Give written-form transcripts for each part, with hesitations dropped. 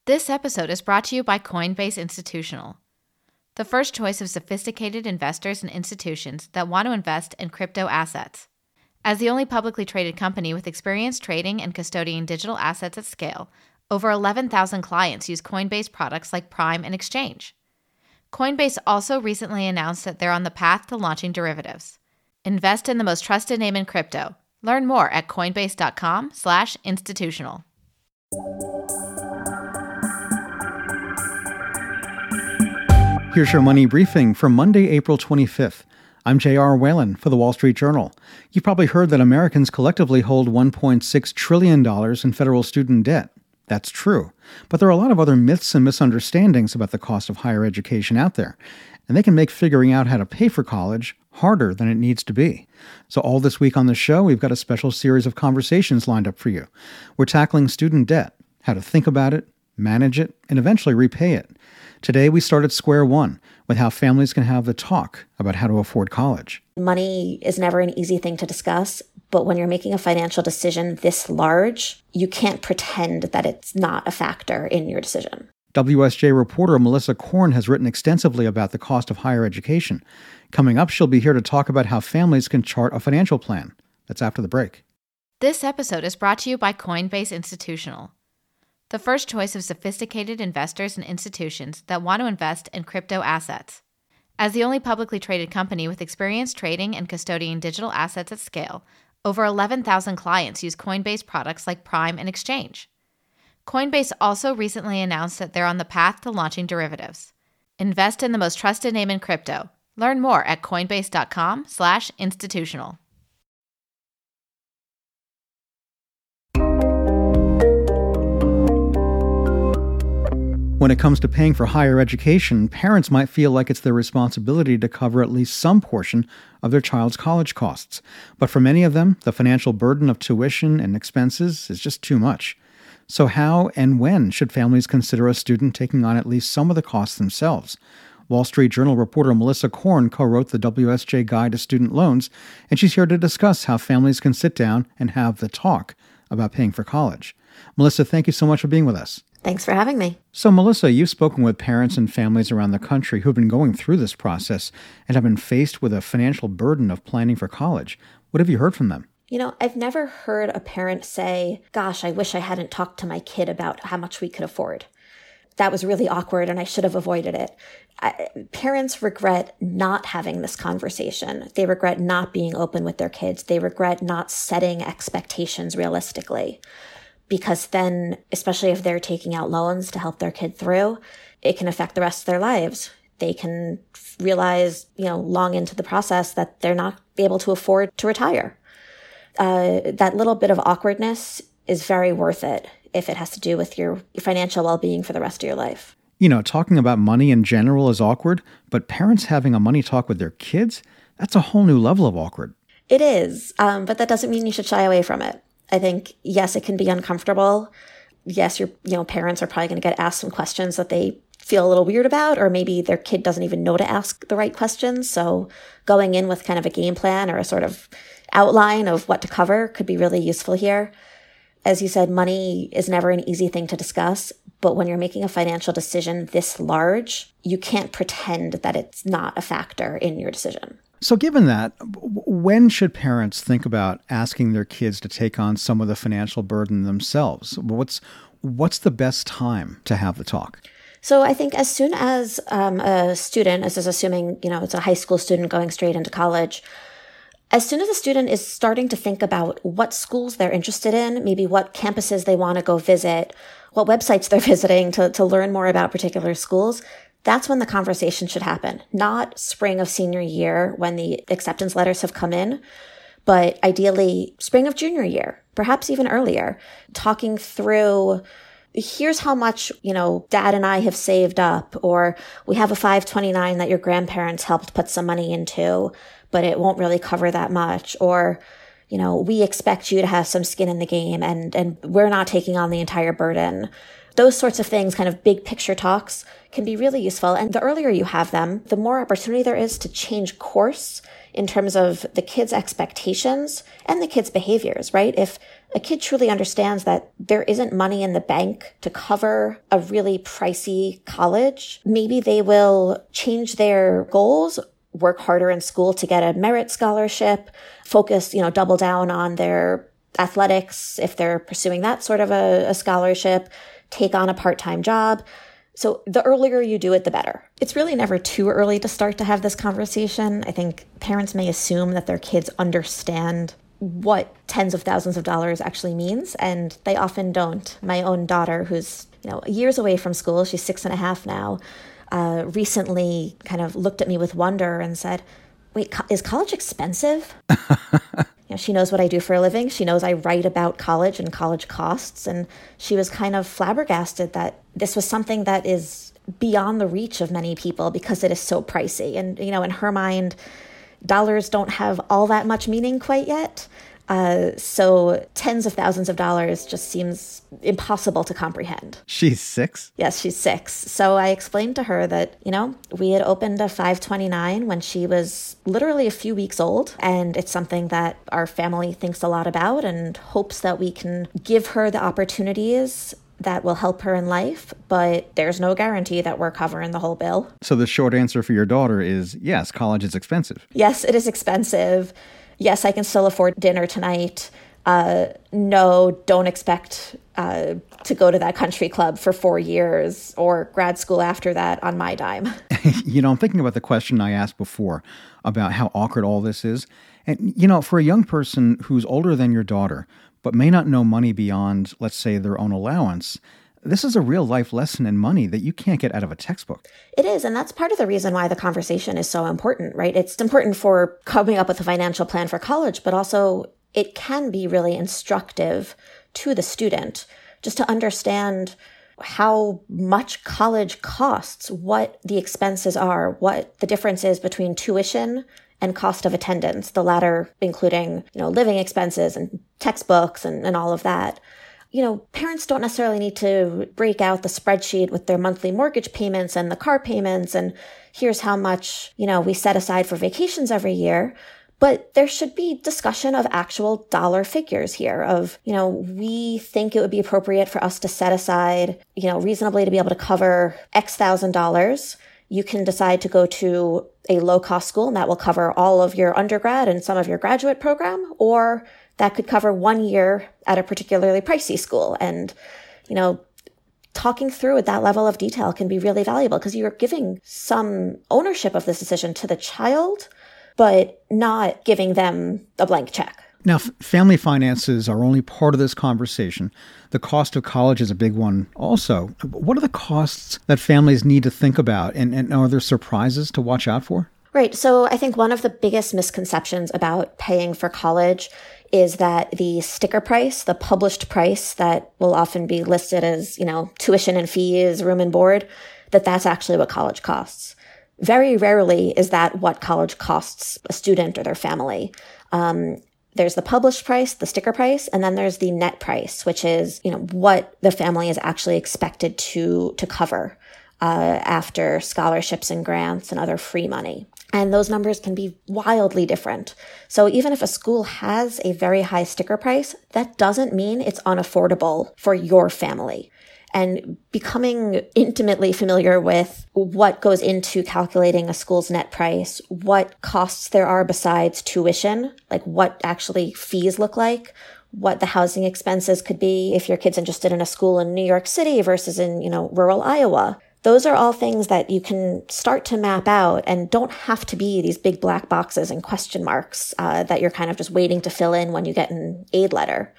This episode is brought to you by Coinbase Institutional, the first choice of sophisticated investors and institutions that want to invest in crypto assets. As the only publicly traded company with experience trading and custodying digital assets at scale, over 11,000 clients use Coinbase products like Prime and Exchange. Coinbase also recently announced that they're on the path to launching derivatives. Invest in the most trusted name in crypto. Learn more at coinbase.com/institutional. Here's your money briefing for Monday, April 25th. I'm J.R. Whalen for The Wall Street Journal. You've probably heard that Americans collectively hold $1.6 trillion in federal student debt. That's true. But there are a lot of other myths and misunderstandings about the cost of higher education out there, and they can make figuring out how to pay for college harder than it needs to be. So all this week on the show, we've got a special series of conversations lined up for you. We're tackling student debt, how to think about it, manage it, and eventually repay it. Today, we start at square one with how families can have the talk about how to afford college. Money is never an easy thing to discuss, but when you're making a financial decision this large, you can't pretend that it's not a factor in your decision. WSJ reporter Melissa Korn has written extensively about the cost of higher education. Coming up, she'll be here to talk about how families can chart a financial plan. That's after the break. This episode is brought to you by Coinbase Institutional, the first choice of sophisticated investors and institutions that want to invest in crypto assets. As the only publicly traded company with experience trading and custodying digital assets at scale, over 11,000 clients use Coinbase products like Prime and Exchange. Coinbase also recently announced that they're on the path to launching derivatives. Invest in the most trusted name in crypto. Learn more at coinbase.com/institutional. When it comes to paying for higher education, parents might feel like it's their responsibility to cover at least some portion of their child's college costs. But for many of them, the financial burden of tuition and expenses is just too much. So how and when should families consider a student taking on at least some of the costs themselves? Wall Street Journal reporter Melissa Korn co-wrote the WSJ Guide to Student Loans, and she's here to discuss how families can sit down and have the talk about paying for college. Melissa, thank you so much for being with us. Thanks for having me. So, Melissa, you've spoken with parents and families around the country who've been going through this process and have been faced with a financial burden of planning for college. What have you heard from them? I've never heard a parent say, gosh, I wish I hadn't talked to my kid about how much we could afford. That was really awkward and I should have avoided it. Parents regret not having this conversation. They regret not being open with their kids. They regret not setting expectations realistically. Because then, especially if they're taking out loans to help their kid through, it can affect the rest of their lives. They can realize, long into the process that they're not able to afford to retire. That little bit of awkwardness is very worth it if it has to do with your financial well-being for the rest of your life. Talking about money in general is awkward, but parents having a money talk with their kids, that's a whole new level of awkward. It is, but that doesn't mean you should shy away from it. I think, yes, it can be uncomfortable. Yes, your parents are probably going to get asked some questions that they feel a little weird about, or maybe their kid doesn't even know to ask the right questions. So going in with kind of a game plan or a sort of outline of what to cover could be really useful here. As you said, money is never an easy thing to discuss, but when you're making a financial decision this large, you can't pretend that it's not a factor in your decision. So given that, when should parents think about asking their kids to take on some of the financial burden themselves? What's the best time to have the talk? So I think as soon as a student, this is assuming, it's a high school student going straight into college, as soon as a student is starting to think about what schools they're interested in, maybe what campuses they want to go visit, what websites they're visiting to learn more about particular schools, that's when the conversation should happen. Not spring of senior year when the acceptance letters have come in, but ideally spring of junior year, perhaps even earlier, talking through, here's how much, dad and I have saved up, or we have a 529 that your grandparents helped put some money into, but it won't really cover that much. Or, we expect you to have some skin in the game and we're not taking on the entire burden. Those sorts of things, kind of big picture talks, can be really useful. And the earlier you have them, the more opportunity there is to change course in terms of the kids' expectations and the kids' behaviors, right? If a kid truly understands that there isn't money in the bank to cover a really pricey college, maybe they will change their goals, work harder in school to get a merit scholarship, focus, double down on their athletics if they're pursuing that sort of a scholarship, take on a part-time job. So the earlier you do it, the better. It's really never too early to start to have this conversation. I think parents may assume that their kids understand what tens of thousands of dollars actually means, and they often don't. My own daughter, who's years away from school, she's 6.5 now, recently kind of looked at me with wonder and said, "Wait, is college expensive?" She knows what I do for a living. She knows I write about college and college costs. And she was kind of flabbergasted that this was something that is beyond the reach of many people because it is so pricey. And, in her mind, dollars don't have all that much meaning quite yet. So tens of thousands of dollars just seems impossible to comprehend. She's 6? Yes, she's 6. So I explained to her that, we had opened a 529 when she was literally a few weeks old. And it's something that our family thinks a lot about and hopes that we can give her the opportunities that will help her in life. But there's no guarantee that we're covering the whole bill. So the short answer for your daughter is, yes, college is expensive. Yes, it is expensive. Yes, I can still afford dinner tonight. No, don't expect to go to that country club for 4 years or grad school after that on my dime. I'm thinking about the question I asked before about how awkward all this is. And, for a young person who's older than your daughter, but may not know money beyond, let's say, their own allowance, this is a real life lesson in money that you can't get out of a textbook. It is. And that's part of the reason why the conversation is so important, right? It's important for coming up with a financial plan for college, but also it can be really instructive to the student just to understand how much college costs, what the expenses are, what the difference is between tuition and cost of attendance, the latter including, living expenses and textbooks and all of that. Parents don't necessarily need to break out the spreadsheet with their monthly mortgage payments and the car payments and here's how much, we set aside for vacations every year. But there should be discussion of actual dollar figures here of, we think it would be appropriate for us to set aside, reasonably to be able to cover X $1,000. You can decide to go to a low-cost school and that will cover all of your undergrad and some of your graduate program, or that could cover 1 year at a particularly pricey school. And, talking through at that level of detail can be really valuable because you're giving some ownership of this decision to the child, but not giving them a blank check. Now, family finances are only part of this conversation. The cost of college is a big one also. What are the costs that families need to think about? And are there surprises to watch out for? Right. So I think one of the biggest misconceptions about paying for college is that the sticker price, the published price that will often be listed as, tuition and fees, room and board, that's actually what college costs. Very rarely is that what college costs a student or their family. There's the published price, the sticker price, and then there's the net price, which is, what the family is actually expected to cover after scholarships and grants and other free money. And those numbers can be wildly different. So even if a school has a very high sticker price, that doesn't mean it's unaffordable for your family. And becoming intimately familiar with what goes into calculating a school's net price, what costs there are besides tuition, like what actually fees look like, what the housing expenses could be if your kid's interested in a school in New York City versus in, rural Iowa. Those are all things that you can start to map out and don't have to be these big black boxes and question marks that you're kind of just waiting to fill in when you get an aid letter.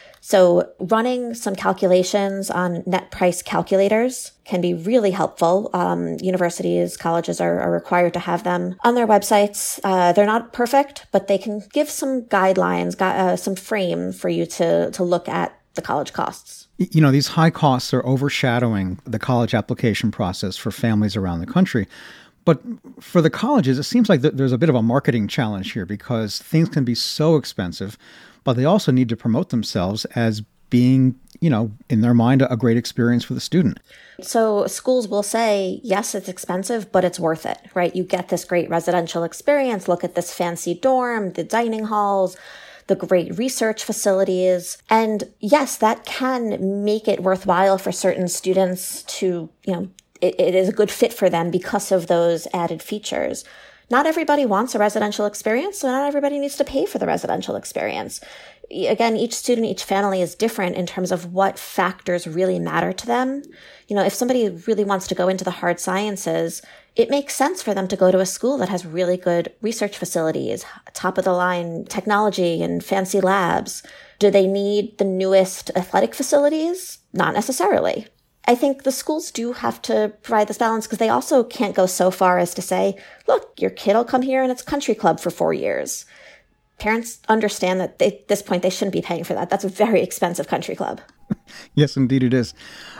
So running some calculations on net price calculators can be really helpful. Universities, colleges are required to have them on their websites. They're not perfect, but they can give some guidelines, some frame for you to look at the college costs. These high costs are overshadowing the college application process for families around the country. But for the colleges, it seems like there's a bit of a marketing challenge here because things can be so expensive, but they also need to promote themselves as being, in their mind, a great experience for the student. So schools will say, yes, it's expensive, but it's worth it, right? You get this great residential experience. Look at this fancy dorm, the dining halls, the great research facilities. And yes, that can make it worthwhile for certain students to, it is a good fit for them because of those added features. Not everybody wants a residential experience, so not everybody needs to pay for the residential experience. Again, each student, each family is different in terms of what factors really matter to them. If somebody really wants to go into the hard sciences, it makes sense for them to go to a school that has really good research facilities, top of the line technology and fancy labs. Do they need the newest athletic facilities? Not necessarily. I think the schools do have to provide this balance because they also can't go so far as to say, look, your kid will come here and it's country club for 4 years. Parents understand that at this point they shouldn't be paying for that. That's a very expensive country club. Yes, indeed it is.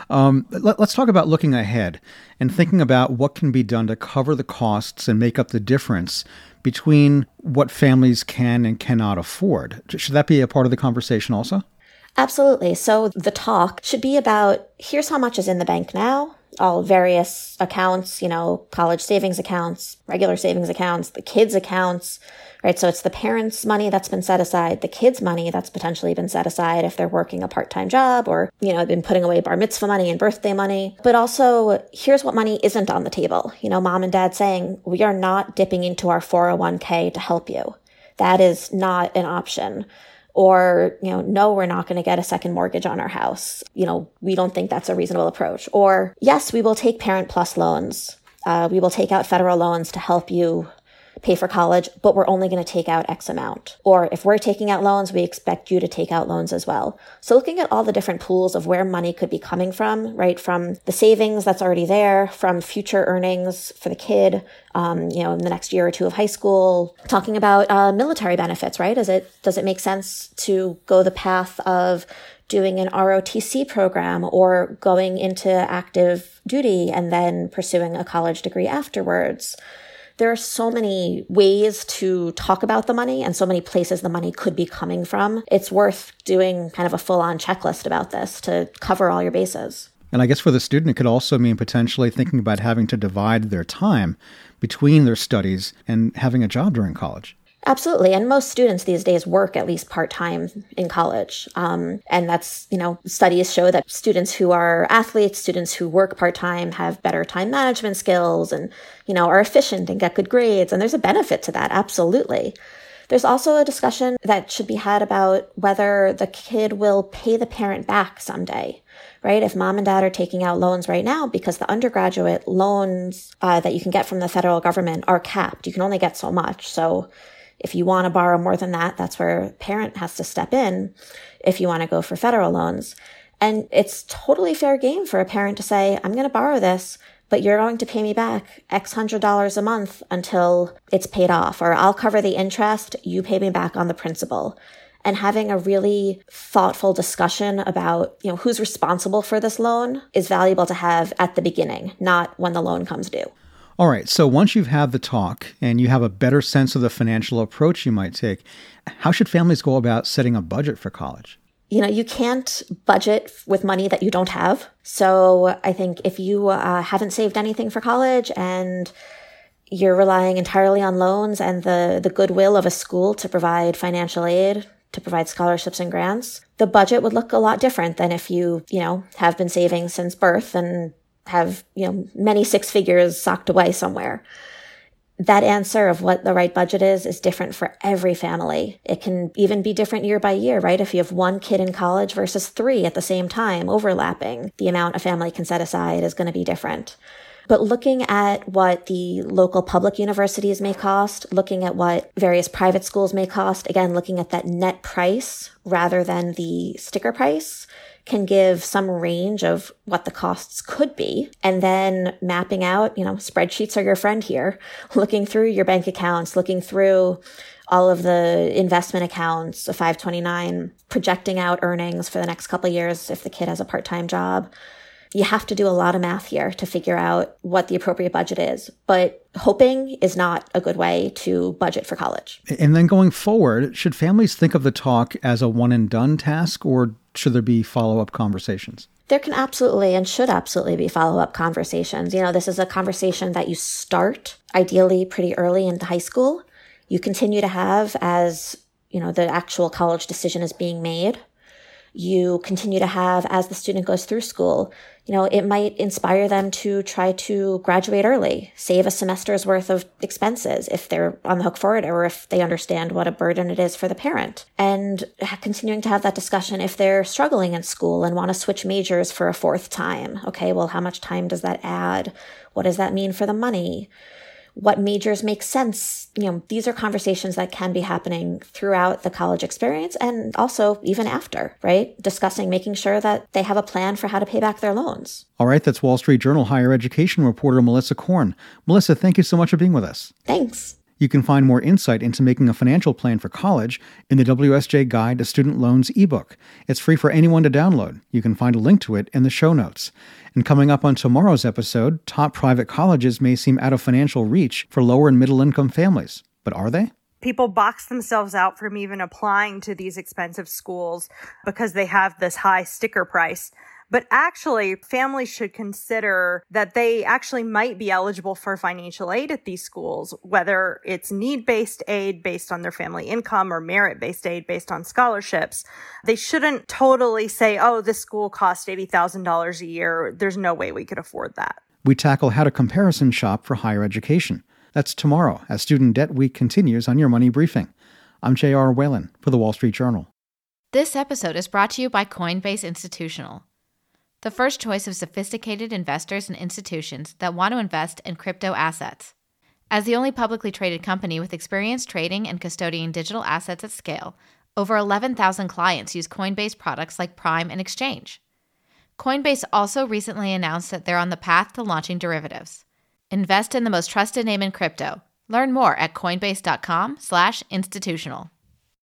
Let's talk about looking ahead and thinking about what can be done to cover the costs and make up the difference between what families can and cannot afford. Should that be a part of the conversation also? Absolutely. So the talk should be about, here's how much is in the bank now, all various accounts, college savings accounts, regular savings accounts, the kids' accounts, right? So it's the parents' money that's been set aside, the kids' money that's potentially been set aside if they're working a part-time job or, been putting away bar mitzvah money and birthday money. But also, here's what money isn't on the table. Mom and dad saying, we are not dipping into our 401k to help you. That is not an option. Or, no, we're not going to get a second mortgage on our house. We don't think that's a reasonable approach. Or, yes, we will take Parent Plus loans. We will take out federal loans to help you pay for college, but we're only going to take out X amount. Or if we're taking out loans, we expect you to take out loans as well. So looking at all the different pools of where money could be coming from, right? From the savings that's already there, from future earnings for the kid, in the next year or two of high school, talking about military benefits, right? Does it make sense to go the path of doing an ROTC program or going into active duty and then pursuing a college degree afterwards? There are so many ways to talk about the money and so many places the money could be coming from. It's worth doing kind of a full-on checklist about this to cover all your bases. And I guess for the student, it could also mean potentially thinking about having to divide their time between their studies and having a job during college. Absolutely. And most students these days work at least part-time in college. And that's, studies show that students who are athletes, students who work part-time have better time management skills and, are efficient and get good grades. And there's a benefit to that. Absolutely. There's also a discussion that should be had about whether the kid will pay the parent back someday, right? If mom and dad are taking out loans right now because the undergraduate loans that you can get from the federal government are capped. You can only get so much. So if you want to borrow more than that, that's where parent has to step in if you want to go for federal loans. And it's totally fair game for a parent to say, I'm going to borrow this, but you're going to pay me back X $100 a month until it's paid off, or I'll cover the interest, you pay me back on the principal. And having a really thoughtful discussion about, who's responsible for this loan is valuable to have at the beginning, not when the loan comes due. All right, so once you've had the talk and you have a better sense of the financial approach you might take, how should families go about setting a budget for college? You can't budget with money that you don't have. So I think if you haven't saved anything for college and you're relying entirely on loans and the goodwill of a school to provide financial aid, to provide scholarships and grants, the budget would look a lot different than if you, have been saving since birth and have, many six figures socked away somewhere. That answer of what the right budget is different for every family. It can even be different year by year, right? If you have one kid in college versus 3 at the same time, overlapping, the amount a family can set aside is going to be different. But looking at what the local public universities may cost, looking at what various private schools may cost, again, looking at that net price rather than the sticker price, can give some range of what the costs could be. And then mapping out, spreadsheets are your friend here, looking through your bank accounts, looking through all of the investment accounts, a 529, projecting out earnings for the next couple of years if the kid has a part-time job. You have to do a lot of math here to figure out what the appropriate budget is. But hoping is not a good way to budget for college. And then going forward, should families think of the talk as a one and done task, or should there be follow-up conversations? There can absolutely and should absolutely be follow-up conversations. This is a conversation that you start ideally pretty early into high school. You continue to have as the actual college decision is being made. You continue to have, as the student goes through school, it might inspire them to try to graduate early, save a semester's worth of expenses if they're on the hook for it, or if they understand what a burden it is for the parent. And continuing to have that discussion if they're struggling in school and want to switch majors for a fourth time. Okay, well, how much time does that add? What does that mean for the money? What majors make sense? These are conversations that can be happening throughout the college experience and also even after, right? Discussing, making sure that they have a plan for how to pay back their loans. All right, that's Wall Street Journal higher education reporter Melissa Korn. Melissa, thank you so much for being with us. Thanks. You can find more insight into making a financial plan for college in the WSJ Guide to Student Loans ebook. It's free for anyone to download. You can find a link to it in the show notes. And coming up on tomorrow's episode, top private colleges may seem out of financial reach for lower and middle income families. But are they? People box themselves out from even applying to these expensive schools because they have this high sticker price. But actually, families should consider that they actually might be eligible for financial aid at these schools, whether it's need-based aid based on their family income or merit-based aid based on scholarships. They shouldn't totally say, oh, this school costs $80,000 a year. There's no way we could afford that. We tackle how to comparison shop for higher education. That's tomorrow as Student Debt Week continues on Your Money Briefing. I'm J.R. Whalen for The Wall Street Journal. This episode is brought to you by Coinbase Institutional, the first choice of sophisticated investors and institutions that want to invest in crypto assets. As the only publicly traded company with experience trading and custodying digital assets at scale, over 11,000 clients use Coinbase products like Prime and Exchange. Coinbase also recently announced that they're on the path to launching derivatives. Invest in the most trusted name in crypto. Learn more at coinbase.com/institutional.